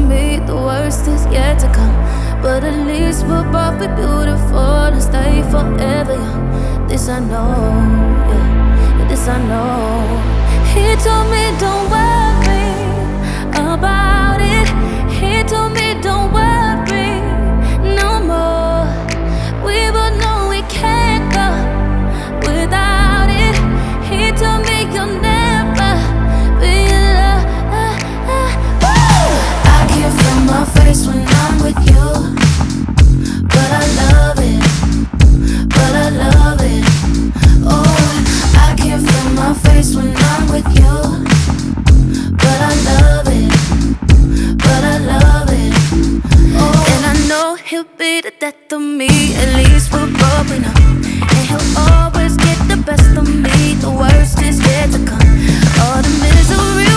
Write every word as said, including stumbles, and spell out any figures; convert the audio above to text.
me the worst is yet to come. But at least we'll both be beautiful and stay forever young. This I know, yeah, this I know. He told me don't worry about it. He told me don't worry no more. We both know we can't go without it. He told me you'll never be alone. I can feel my face when I'm with you, but I love it, but I love it. Oh, I can feel my face when I'm with you, but I love it, but I love it. Oh, and I know he'll be the death of me. At least we're both enough. And he'll always get the best of me. The worst is yet to come. All the misery